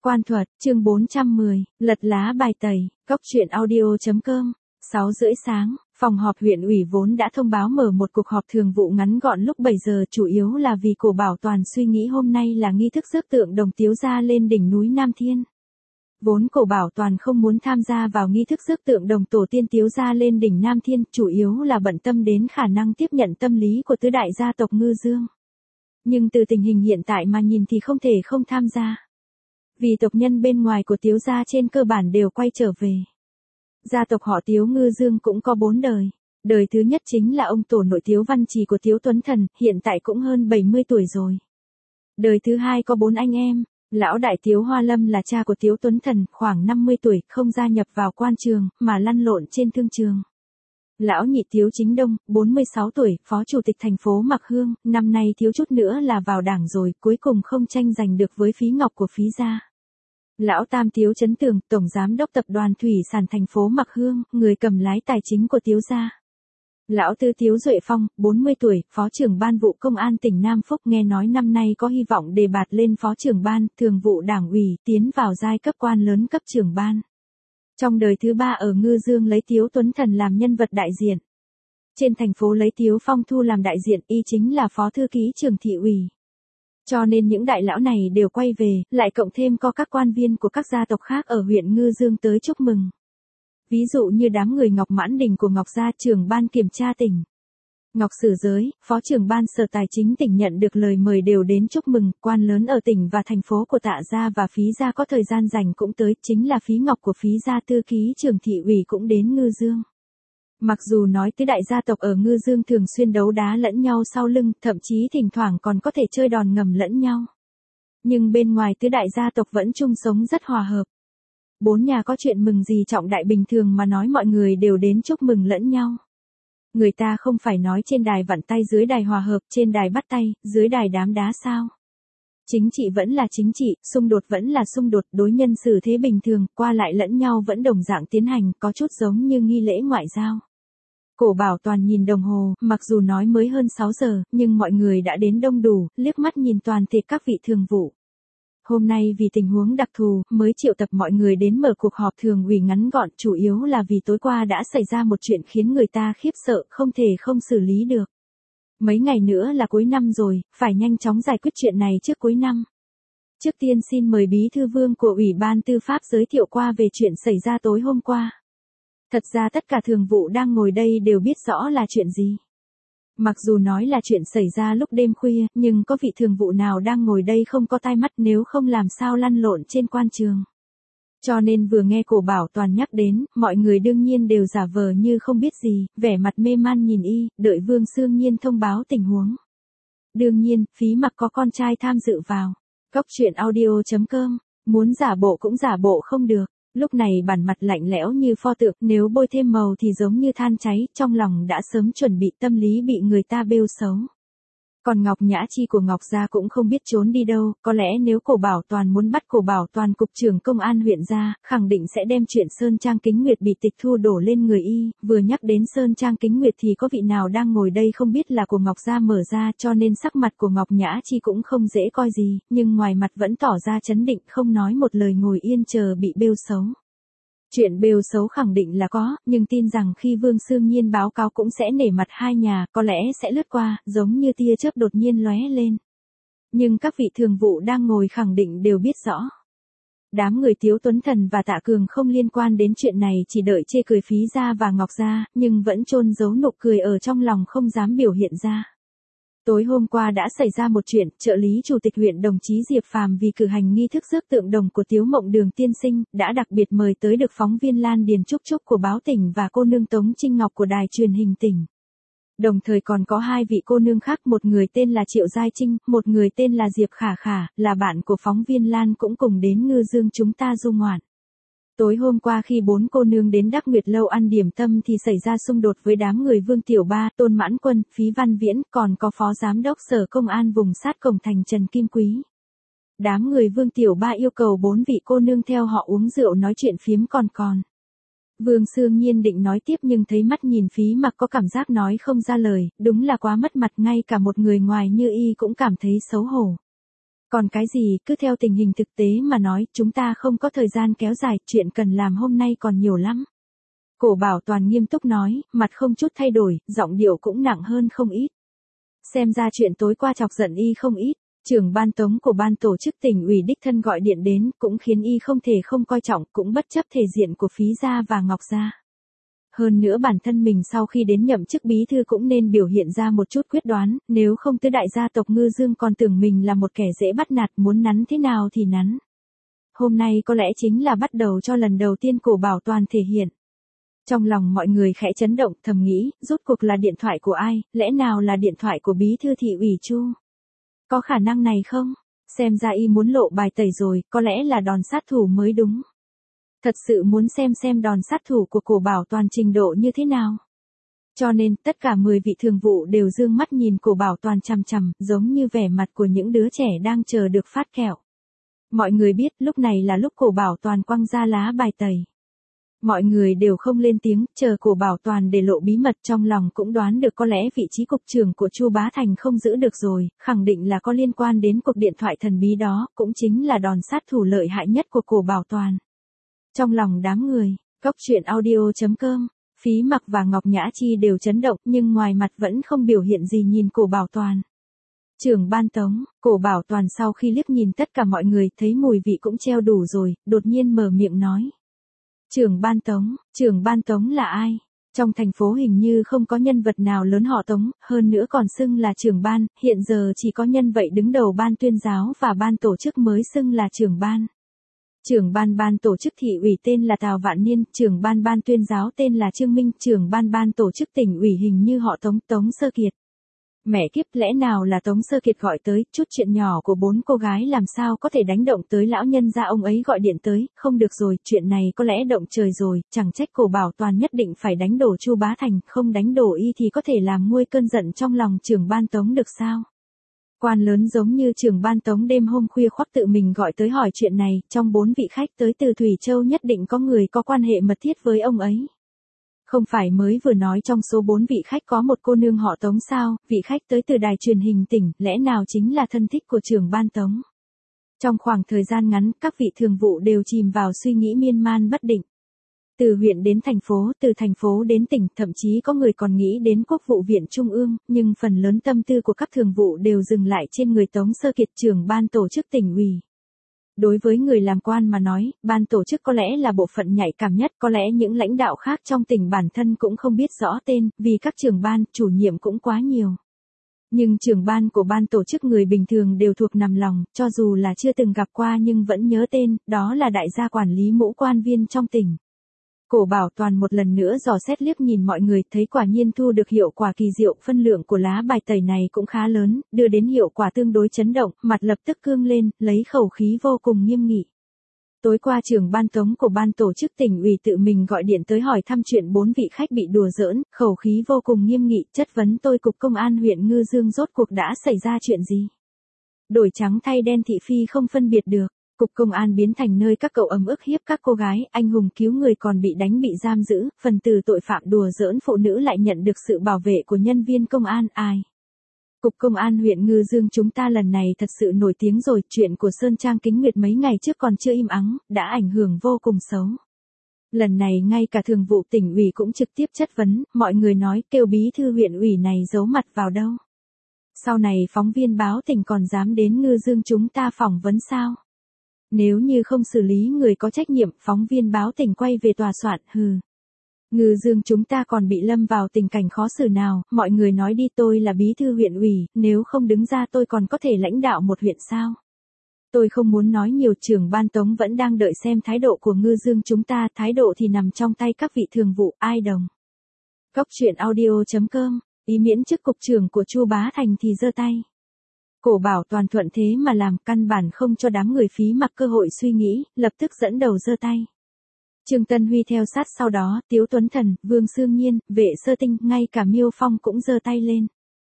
Quan thuật, chương 410, lật lá bài tẩy, góc truyện audio.com, 6 rưỡi sáng, phòng họp huyện ủy vốn đã thông báo mở một cuộc họp thường vụ ngắn gọn lúc 7 giờ, chủ yếu là vì Cổ Bảo Toàn suy nghĩ hôm nay là nghi thức rước tượng đồng Tiếu gia lên đỉnh núi Nam Thiên. Vốn Cổ Bảo Toàn không muốn tham gia vào nghi thức rước tượng đồng tổ tiên Tiếu gia lên đỉnh Nam Thiên, chủ yếu là bận tâm đến khả năng tiếp nhận tâm lý của tứ đại gia tộc Ngư Dương. Nhưng từ tình hình hiện tại mà nhìn thì không thể không tham gia. Vì tộc nhân bên ngoài của Tiếu gia trên cơ bản đều quay trở về. Gia tộc họ Tiếu Ngư Dương cũng có 4 đời. Đời thứ nhất chính là ông tổ nội Tiếu Văn Trì của Tiếu Tuấn Thần, hiện tại cũng hơn 70 tuổi rồi. Đời thứ hai có 4 anh em. Lão đại Tiếu Hoa Lâm là cha của Tiếu Tuấn Thần, khoảng 50 tuổi, không gia nhập vào quan trường, mà lăn lộn trên thương trường. Lão nhị Tiếu Chính Đông, 46 tuổi, phó chủ tịch thành phố Mạc Hương, năm nay thiếu chút nữa là vào đảng rồi, cuối cùng không tranh giành được với Phí Ngọc của Phí gia. Lão tam Tiếu Chấn Tường, tổng giám đốc tập đoàn thủy sản thành phố Mạc Hương, người cầm lái tài chính của Tiếu gia. Lão tư Tiếu Duệ Phong, 40 tuổi, phó trưởng ban vụ công an tỉnh Nam Phúc, nghe nói năm nay có hy vọng đề bạt lên phó trưởng ban, thường vụ đảng ủy, tiến vào giai cấp quan lớn cấp trưởng ban. Trong đời thứ ba ở Ngư Dương lấy Tiếu Tuấn Thần làm nhân vật đại diện. Trên thành phố lấy Tiếu Phong Thu làm đại diện, y chính là phó thư ký trưởng thị ủy. Cho nên những đại lão này đều quay về, lại cộng thêm có các quan viên của các gia tộc khác ở huyện Ngư Dương tới chúc mừng. Ví dụ như đám người Ngọc Mãn Đình của Ngọc gia, trưởng ban kiểm tra tỉnh. Ngọc Sử Giới, phó trưởng ban sở tài chính tỉnh nhận được lời mời đều đến chúc mừng, quan lớn ở tỉnh và thành phố của Tạ gia và Phí gia có thời gian rảnh cũng tới, chính là Phí Ngọc của Phí gia thư ký trưởng thị ủy cũng đến Ngư Dương. Mặc dù nói tứ đại gia tộc ở Ngư Dương thường xuyên đấu đá lẫn nhau sau lưng, thậm chí thỉnh thoảng còn có thể chơi đòn ngầm lẫn nhau. Nhưng bên ngoài tứ đại gia tộc vẫn chung sống rất hòa hợp. 4 nhà có chuyện mừng gì trọng đại bình thường mà nói mọi người đều đến chúc mừng lẫn nhau. Người ta không phải nói trên đài vặn tay dưới đài hòa hợp, trên đài bắt tay, dưới đài đám đá sao. Chính trị vẫn là chính trị, xung đột vẫn là xung đột, đối nhân xử thế bình thường, qua lại lẫn nhau vẫn đồng dạng tiến hành, có chút giống như nghi lễ ngoại giao. Cổ Bảo Toàn nhìn đồng hồ, mặc dù nói mới hơn 6 giờ, nhưng mọi người đã đến đông đủ, liếc mắt nhìn toàn thể các vị thường vụ. Hôm nay vì tình huống đặc thù, mới triệu tập mọi người đến mở cuộc họp thường ủy ngắn gọn, chủ yếu là vì tối qua đã xảy ra một chuyện khiến người ta khiếp sợ, không thể không xử lý được. Mấy ngày nữa là cuối năm rồi, phải nhanh chóng giải quyết chuyện này trước cuối năm. Trước tiên xin mời Bí thư Vương của Ủy ban Tư pháp giới thiệu qua về chuyện xảy ra tối hôm qua. Thật ra tất cả thường vụ đang ngồi đây đều biết rõ là chuyện gì. Mặc dù nói là chuyện xảy ra lúc đêm khuya, nhưng có vị thường vụ nào đang ngồi đây không có tai mắt, nếu không làm sao lăn lộn trên quan trường. Cho nên vừa nghe Cổ Bảo Toàn nhắc đến, mọi người đương nhiên đều giả vờ như không biết gì, vẻ mặt mê man nhìn y, đợi Vương Xương Nhiên thông báo tình huống. Đương nhiên, Phí Mặc có con trai tham dự vào. Góc truyện audio.com, muốn giả bộ cũng giả bộ không được. Lúc này bản mặt lạnh lẽo như pho tượng, nếu bôi thêm màu thì giống như than cháy, trong lòng đã sớm chuẩn bị tâm lý bị người ta bêu xấu. Còn Ngọc Nhã Chi của Ngọc gia cũng không biết trốn đi đâu, có lẽ nếu Cổ Bảo Toàn muốn bắt Cổ Bảo Toàn cục trưởng công an huyện ra, khẳng định sẽ đem chuyện Sơn Trang Kính Nguyệt bị tịch thu đổ lên người y, vừa nhắc đến Sơn Trang Kính Nguyệt thì có vị nào đang ngồi đây không biết là của Ngọc gia mở ra, cho nên sắc mặt của Ngọc Nhã Chi cũng không dễ coi gì, nhưng ngoài mặt vẫn tỏ ra trấn định, không nói một lời, ngồi yên chờ bị bêu xấu. Chuyện bêu xấu khẳng định là có, nhưng tin rằng khi Vương Xương Nhiên báo cáo cũng sẽ nể mặt hai nhà, có lẽ sẽ lướt qua, giống như tia chớp đột nhiên lóe lên. Nhưng các vị thường vụ đang ngồi khẳng định đều biết rõ. Đám người Tiếu Tuấn Thần và Tạ Cường không liên quan đến chuyện này, chỉ đợi chê cười Phí gia và Ngọc gia, nhưng vẫn chôn giấu nụ cười ở trong lòng không dám biểu hiện ra. Tối hôm qua đã xảy ra một chuyện, trợ lý chủ tịch huyện đồng chí Diệp Phàm vì cử hành nghi thức rước tượng đồng của Tiếu Mộng Đường tiên sinh, đã đặc biệt mời tới được phóng viên Lan Điền Trúc Trúc của báo tỉnh và cô nương Tống Trinh Ngọc của đài truyền hình tỉnh. Đồng thời còn có hai vị cô nương khác, một người tên là Triệu Giai Trinh, một người tên là Diệp Khả Khả, là bạn của phóng viên Lan cũng cùng đến Ngư Dương chúng ta du ngoạn. Tối hôm qua khi 4 cô nương đến Đắc Nguyệt Lâu ăn điểm tâm thì xảy ra xung đột với đám người Vương Tiểu Ba, Tôn Mãn Quân, Phí Văn Viễn, còn có Phó Giám đốc Sở Công an vùng sát cổng thành Trần Kim Quý. Đám người Vương Tiểu Ba yêu cầu 4 vị cô nương theo họ uống rượu nói chuyện phiếm còn. Vương Xương Nhiên định nói tiếp nhưng thấy mắt nhìn Phí Mặc có cảm giác nói không ra lời, đúng là quá mất mặt, ngay cả một người ngoài như y cũng cảm thấy xấu hổ. Còn cái gì, cứ theo tình hình thực tế mà nói, chúng ta không có thời gian kéo dài, chuyện cần làm hôm nay còn nhiều lắm. Cổ Bảo Toàn nghiêm túc nói, mặt không chút thay đổi, giọng điệu cũng nặng hơn không ít. Xem ra chuyện tối qua chọc giận y không ít, trưởng ban tống của ban tổ chức tỉnh ủy đích thân gọi điện đến, cũng khiến y không thể không coi trọng, cũng bất chấp thể diện của Phí gia và Ngọc gia. Hơn nữa bản thân mình sau khi đến nhậm chức bí thư cũng nên biểu hiện ra một chút quyết đoán, nếu không tứ đại gia tộc Ngư Dương còn tưởng mình là một kẻ dễ bắt nạt, muốn nắn thế nào thì nắn. Hôm nay có lẽ chính là bắt đầu cho lần đầu tiên Cổ Bảo Toàn thể hiện. Trong lòng mọi người khẽ chấn động, thầm nghĩ, rốt cuộc là điện thoại của ai, lẽ nào là điện thoại của bí thư thị ủy Chu? Có khả năng này không? Xem ra y muốn lộ bài tẩy rồi, có lẽ là đòn sát thủ mới đúng. Thật sự muốn xem đòn sát thủ của Cổ Bảo Toàn trình độ như thế nào. Cho nên, tất cả 10 vị thường vụ đều dương mắt nhìn Cổ Bảo Toàn chằm chằm, giống như vẻ mặt của những đứa trẻ đang chờ được phát kẹo. Mọi người biết, lúc này là lúc Cổ Bảo Toàn quăng ra lá bài tẩy. Mọi người đều không lên tiếng, chờ Cổ Bảo Toàn để lộ bí mật, trong lòng cũng đoán được có lẽ vị trí cục trưởng của Chu Bá Thành không giữ được rồi, khẳng định là có liên quan đến cuộc điện thoại thần bí đó, cũng chính là đòn sát thủ lợi hại nhất của Cổ Bảo Toàn. Trong lòng đám người, Cóc Truyện Audio.com, Phí Mặc và Ngọc Nhã Chi đều chấn động, nhưng ngoài mặt vẫn không biểu hiện gì nhìn Cổ Bảo Toàn. Trưởng ban tống, Cổ Bảo Toàn sau khi liếc nhìn tất cả mọi người, thấy mùi vị cũng treo đủ rồi, đột nhiên mở miệng nói. Trưởng ban tống là ai? Trong thành phố hình như không có nhân vật nào lớn họ Tống, hơn nữa còn xưng là trưởng ban, hiện giờ chỉ có nhân vậy đứng đầu ban tuyên giáo và ban tổ chức mới xưng là trưởng ban. Trưởng ban tổ chức thị ủy tên là Tào Vạn Niên, trưởng ban tuyên giáo tên là Trương Minh, trưởng ban tổ chức tỉnh ủy hình như họ Tống Sơ Kiệt. Mẹ kiếp, lẽ nào là Tống Sơ Kiệt gọi tới, chút chuyện nhỏ của 4 cô gái làm sao có thể đánh động tới lão nhân gia ông ấy gọi điện tới, không được rồi, chuyện này có lẽ động trời rồi, chẳng trách Cổ Bảo Toàn nhất định phải đánh đổ Chu Bá Thành, không đánh đổ y thì có thể làm nguôi cơn giận trong lòng trưởng ban Tống được sao? Quan lớn giống như trưởng ban Tống đêm hôm khuya khoắt tự mình gọi tới hỏi chuyện này, trong 4 vị khách tới từ Thủy Châu nhất định có người có quan hệ mật thiết với ông ấy. Không phải mới vừa nói trong số 4 vị khách có một cô nương họ Tống sao, vị khách tới từ đài truyền hình tỉnh, lẽ nào chính là thân thích của trưởng ban Tống. Trong khoảng thời gian ngắn, các vị thường vụ đều chìm vào suy nghĩ miên man bất định. Từ huyện đến thành phố, từ thành phố đến tỉnh, thậm chí có người còn nghĩ đến Quốc vụ viện Trung ương, nhưng phần lớn tâm tư của các thường vụ đều dừng lại trên người Tống Sơ Kiệt, trưởng ban tổ chức tỉnh ủy. Đối với người làm quan mà nói, ban tổ chức có lẽ là bộ phận nhạy cảm nhất, có lẽ những lãnh đạo khác trong tỉnh bản thân cũng không biết rõ tên, vì các trưởng ban, chủ nhiệm cũng quá nhiều. Nhưng trưởng ban của ban tổ chức người bình thường đều thuộc nằm lòng, cho dù là chưa từng gặp qua nhưng vẫn nhớ tên, đó là đại gia quản lý mũ quan viên trong tỉnh. Cổ Bảo Toàn một lần nữa dò xét liếc nhìn mọi người, thấy quả nhiên thu được hiệu quả kỳ diệu, phân lượng của lá bài tẩy này cũng khá lớn, đưa đến hiệu quả tương đối chấn động, mặt lập tức cương lên, lấy khẩu khí vô cùng nghiêm nghị. Tối qua trưởng ban Tống của ban tổ chức tỉnh ủy tự mình gọi điện tới hỏi thăm chuyện 4 vị khách bị đùa giỡn, khẩu khí vô cùng nghiêm nghị, chất vấn tôi cục công an huyện Ngư Dương rốt cuộc đã xảy ra chuyện gì. Đổi trắng thay đen thị phi không phân biệt được. Cục công an biến thành nơi các cậu ấm ức hiếp các cô gái, anh hùng cứu người còn bị đánh bị giam giữ, phần tử tội phạm đùa giỡn phụ nữ lại nhận được sự bảo vệ của nhân viên công an, ai? Cục công an huyện Ngư Dương chúng ta lần này thật sự nổi tiếng rồi, chuyện của Sơn Trang Kính Nguyệt mấy ngày trước còn chưa im ắng, đã ảnh hưởng vô cùng xấu. Lần này ngay cả thường vụ tỉnh ủy cũng trực tiếp chất vấn, mọi người nói kêu bí thư huyện ủy này giấu mặt vào đâu. Sau này phóng viên báo tỉnh còn dám đến Ngư Dương chúng ta phỏng vấn sao? Nếu như không xử lý người có trách nhiệm, phóng viên báo tỉnh quay về tòa soạn, hừ. Ngư Dương chúng ta còn bị lâm vào tình cảnh khó xử nào, mọi người nói đi, tôi là bí thư huyện ủy, nếu không đứng ra tôi còn có thể lãnh đạo một huyện sao? Tôi không muốn nói nhiều, trưởng ban Tống vẫn đang đợi xem thái độ của Ngư Dương chúng ta, thái độ thì nằm trong tay các vị thường vụ, ai đồng. Cóc Truyện Audio.com, ý miễn chức cục trưởng của Chu Bá Thành thì giơ tay. Cổ Bảo Toàn thuận thế mà làm, căn bản không cho đám người Phí Mặc cơ hội suy nghĩ, lập tức dẫn đầu giơ tay. Trương Tân Huy theo sát sau đó, Tiếu Tuấn Thần, Vương Sương Nhiên, Vệ Sơ Tinh, ngay cả Miêu Phong cũng giơ tay lên.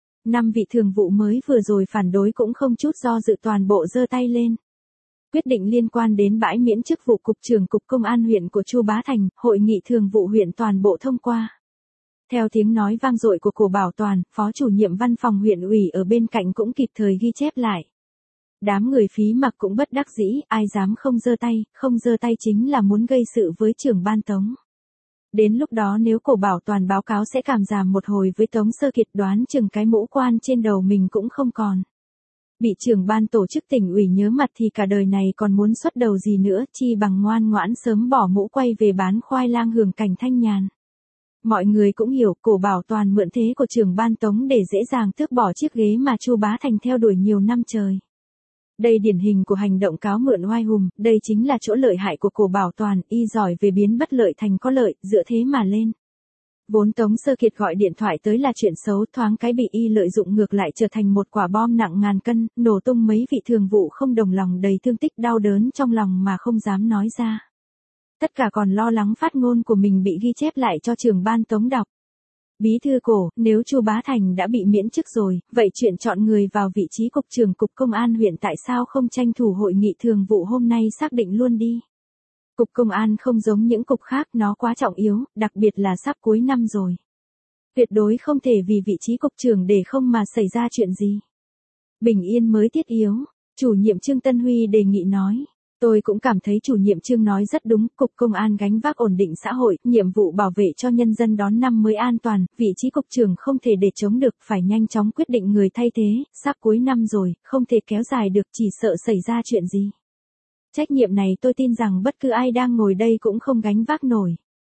5 vị thường vụ mới vừa rồi phản đối cũng không chút do dự toàn bộ giơ tay lên. Quyết định liên quan đến bãi miễn chức vụ cục trưởng cục công an huyện của Chu Bá Thành, hội nghị thường vụ huyện toàn bộ thông qua. Theo tiếng nói vang dội của Cổ Bảo Toàn, phó chủ nhiệm văn phòng huyện ủy ở bên cạnh cũng kịp thời ghi chép lại. Đám người Phí Mặc cũng bất đắc dĩ, ai dám không giơ tay chính là muốn gây sự với trưởng ban Tống. Đến lúc đó nếu Cổ Bảo Toàn báo cáo sẽ cảm giảm một hồi với Tống Sơ Kiệt, đoán chừng cái mũ quan trên đầu mình cũng không còn. Bị trưởng ban tổ chức tỉnh ủy nhớ mặt thì cả đời này còn muốn xuất đầu gì nữa, chi bằng ngoan ngoãn sớm bỏ mũ quay về bán khoai lang hưởng cảnh thanh nhàn. Mọi người cũng hiểu Cổ Bảo Toàn mượn thế của trưởng ban Tống để dễ dàng tước bỏ chiếc ghế mà Chu Bá Thành theo đuổi nhiều năm trời. Đây điển hình của hành động cáo mượn oai hùng, đây chính là chỗ lợi hại của Cổ Bảo Toàn, y giỏi về biến bất lợi thành có lợi, dựa thế mà lên. Vốn Tống Sơ Kiệt gọi điện thoại tới là chuyện xấu, thoáng cái bị y lợi dụng ngược lại trở thành một quả bom nặng ngàn cân, nổ tung mấy vị thường vụ không đồng lòng đầy thương tích đau đớn trong lòng mà không dám nói ra. Tất cả còn lo lắng phát ngôn của mình bị ghi chép lại cho trưởng ban Tống đọc. Bí thư Cổ, nếu Chu Bá Thành đã bị miễn chức rồi, vậy chuyện chọn người vào vị trí cục trưởng cục công an huyện tại sao không tranh thủ hội nghị thường vụ hôm nay xác định luôn đi. Cục công an không giống những cục khác, nó quá trọng yếu, đặc biệt là sắp cuối năm rồi. Tuyệt đối không thể vì vị trí cục trưởng để không mà xảy ra chuyện gì. Bình yên mới thiết yếu, chủ nhiệm Trương Tân Huy đề nghị nói. Tôi cũng cảm thấy chủ nhiệm Trương nói rất đúng, cục công an gánh vác ổn định xã hội, nhiệm vụ bảo vệ cho nhân dân đón năm mới an toàn, vị trí cục trưởng không thể để chống được, phải nhanh chóng quyết định người thay thế, sắp cuối năm rồi, không thể kéo dài được, chỉ sợ xảy ra chuyện gì. Trách nhiệm này tôi tin rằng bất cứ ai đang ngồi đây cũng không gánh vác nổi.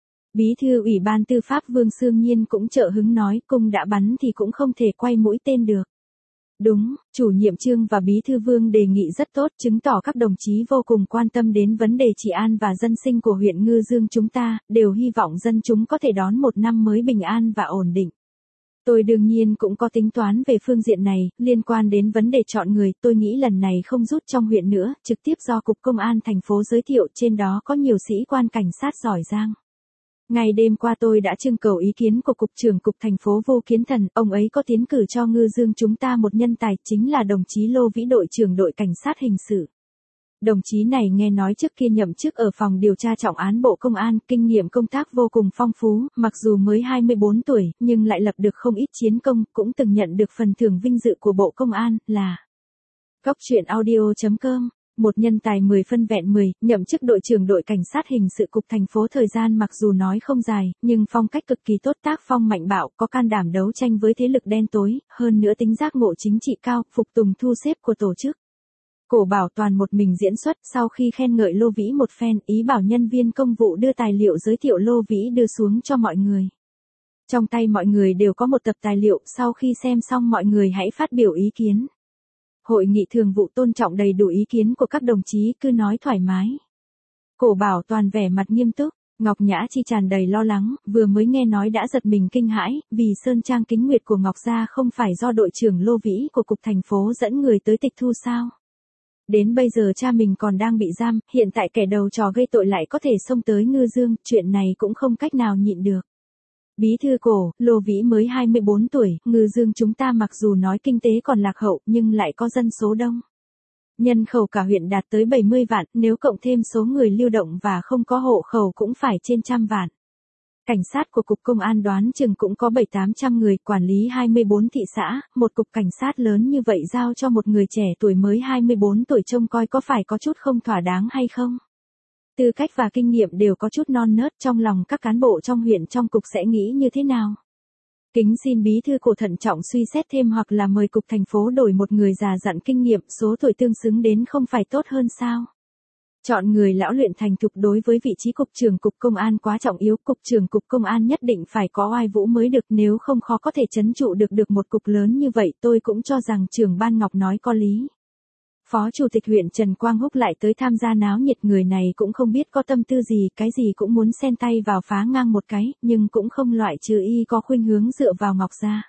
Bí thư Ủy ban Tư pháp Vương Xương Nhiên cũng trợ hứng nói, cung đã bắn thì cũng không thể quay mũi tên được. Đúng, chủ nhiệm Trương và bí thư Vương đề nghị rất tốt, chứng tỏ các đồng chí vô cùng quan tâm đến vấn đề trị an và dân sinh của huyện Ngư Dương chúng ta, đều hy vọng dân chúng có thể đón một năm mới bình an và ổn định. Tôi đương nhiên cũng có tính toán về phương diện này, liên quan đến vấn đề chọn người, tôi nghĩ lần này không rút trong huyện nữa, trực tiếp do Cục Công an thành phố giới thiệu, trên đó có nhiều sĩ quan cảnh sát giỏi giang. Ngày đêm qua tôi đã trưng cầu ý kiến của Cục trưởng Cục thành phố Vô Kiến Thần, ông ấy có tiến cử cho Ngư Dương chúng ta một nhân tài, chính là đồng chí Lô Vĩ, đội trưởng đội cảnh sát hình sự. Đồng chí này nghe nói trước kia nhậm chức ở phòng điều tra trọng án Bộ Công an, kinh nghiệm công tác vô cùng phong phú, mặc dù mới 24 tuổi, nhưng lại lập được không ít chiến công, cũng từng nhận được phần thưởng vinh dự của Bộ Công an, là Cóc Truyện Audio.com. Một nhân tài 10 phân vẹn 10, nhậm chức đội trưởng đội cảnh sát hình sự Cục thành phố thời gian mặc dù nói không dài, nhưng phong cách cực kỳ tốt, tác phong mạnh bạo, có can đảm đấu tranh với thế lực đen tối, hơn nữa tính giác ngộ chính trị cao, phục tùng thu xếp của tổ chức. Cổ Bảo Toàn một mình diễn xuất, sau khi khen ngợi Lô Vĩ một phen, ý bảo nhân viên công vụ đưa tài liệu giới thiệu Lô Vĩ đưa xuống cho mọi người. Trong tay mọi người đều có một tập tài liệu, sau khi xem xong mọi người hãy phát biểu ý kiến. Hội nghị thường vụ tôn trọng đầy đủ ý kiến của các đồng chí, cứ nói thoải mái. Cổ Bảo Toàn vẻ mặt nghiêm túc, Ngọc Nhã Chi tràn đầy lo lắng, vừa mới nghe nói đã giật mình kinh hãi, vì sơn trang kính nguyệt của Ngọc Gia không phải do đội trưởng Lô Vĩ của Cục thành phố dẫn người tới tịch thu sao? Đến bây giờ cha mình còn đang bị giam, hiện tại kẻ đầu trò gây tội lại có thể xông tới Ngư Dương, chuyện này cũng không cách nào nhịn được. Bí thư Cổ, Lô Vĩ mới 24 tuổi, Ngư Dương chúng ta mặc dù nói kinh tế còn lạc hậu nhưng lại có dân số đông. Nhân khẩu cả huyện đạt tới 70 vạn, nếu cộng thêm số người lưu động và không có hộ khẩu cũng phải trên 100 vạn. Cảnh sát của Cục Công an đoán chừng cũng có 700-800 người, quản lý 24 thị xã, một cục cảnh sát lớn như vậy giao cho một người trẻ tuổi mới 24 tuổi trông coi có phải có chút không thỏa đáng hay không? Tư cách và kinh nghiệm đều có chút non nớt, trong lòng các cán bộ trong huyện trong cục sẽ nghĩ như thế nào? Kính xin bí thư Cổ thận trọng suy xét thêm hoặc là mời Cục thành phố đổi một người già dặn kinh nghiệm, số tuổi tương xứng đến không phải tốt hơn sao? Chọn người lão luyện thành thục đối với vị trí Cục trưởng Cục Công an quá trọng yếu, Cục trưởng Cục Công an nhất định phải có oai vũ mới được, nếu không khó có thể trấn trụ được một cục lớn như vậy, tôi cũng cho rằng trưởng ban Ngọc nói có lý. Phó Chủ tịch huyện Trần Quang Húc lại tới tham gia náo nhiệt, người này cũng không biết có tâm tư gì, cái gì cũng muốn xen tay vào phá ngang một cái, nhưng cũng không loại trừ y có khuynh hướng dựa vào Ngọc Gia.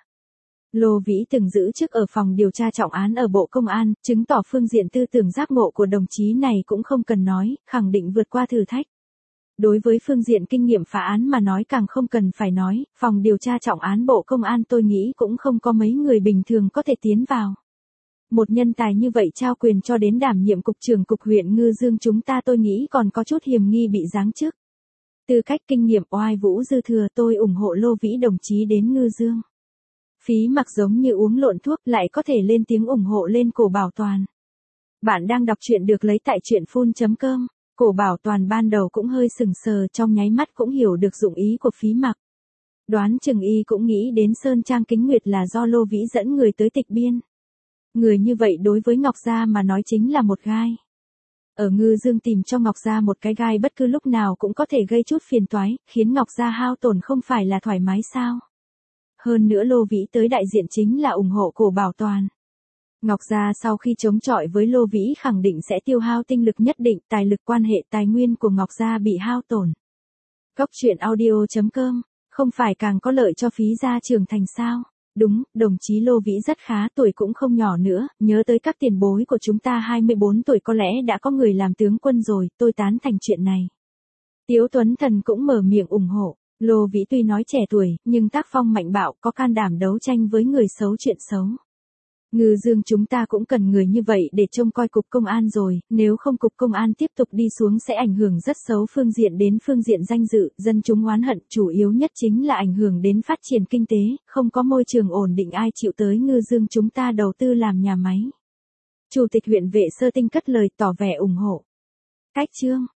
Lô Vĩ từng giữ chức ở phòng điều tra trọng án ở Bộ Công an, chứng tỏ phương diện tư tưởng giác ngộ của đồng chí này cũng không cần nói, khẳng định vượt qua thử thách. Đối với phương diện kinh nghiệm phá án mà nói càng không cần phải nói, phòng điều tra trọng án Bộ Công an tôi nghĩ cũng không có mấy người bình thường có thể tiến vào. Một nhân tài như vậy trao quyền cho đến đảm nhiệm Cục trưởng Cục huyện Ngư Dương chúng ta tôi nghĩ còn có chút hiềm nghi bị giáng chức. Tư cách kinh nghiệm oai vũ dư thừa, tôi ủng hộ Lô Vĩ đồng chí đến Ngư Dương. Phí Mặc giống như uống lộn thuốc lại có thể lên tiếng ủng hộ lên Cổ Bảo Toàn. Bạn đang đọc truyện được lấy tại truyện.phun.com. Cổ Bảo Toàn ban đầu cũng hơi sừng sờ, trong nháy mắt cũng hiểu được dụng ý của Phí Mặc. Đoán chừng y cũng nghĩ đến Sơn Trang Kính Nguyệt là do Lô Vĩ dẫn người tới tịch biên. Người như vậy đối với Ngọc Gia mà nói chính là một gai. Ở Ngư Dương tìm cho Ngọc Gia một cái gai bất cứ lúc nào cũng có thể gây chút phiền toái, khiến Ngọc Gia hao tổn không phải là thoải mái sao. Hơn nữa Lô Vĩ tới đại diện chính là ủng hộ Cổ Bảo Toàn. Ngọc Gia sau khi chống chọi với Lô Vĩ khẳng định sẽ tiêu hao tinh lực nhất định, tài lực quan hệ tài nguyên của Ngọc Gia bị hao tổn. Cốc truyện audio.com, không phải càng có lợi cho Phí gia trưởng thành sao? Đúng, đồng chí Lô Vĩ rất khá, tuổi cũng không nhỏ nữa, nhớ tới các tiền bối của chúng ta 24 tuổi có lẽ đã có người làm tướng quân rồi, tôi tán thành chuyện này. Tiếu Tuấn Thần cũng mở miệng ủng hộ. Lô Vĩ tuy nói trẻ tuổi, nhưng tác phong mạnh bạo, có can đảm đấu tranh với người xấu chuyện xấu. Ngư Dương chúng ta cũng cần người như vậy để trông coi cục công an rồi, nếu không cục công an tiếp tục đi xuống sẽ ảnh hưởng rất xấu phương diện đến phương diện danh dự, dân chúng oán hận, chủ yếu nhất chính là ảnh hưởng đến phát triển kinh tế, không có môi trường ổn định ai chịu tới Ngư Dương chúng ta đầu tư làm nhà máy. Chủ tịch huyện Vệ Sơ Tinh cất lời tỏ vẻ ủng hộ. Cách chương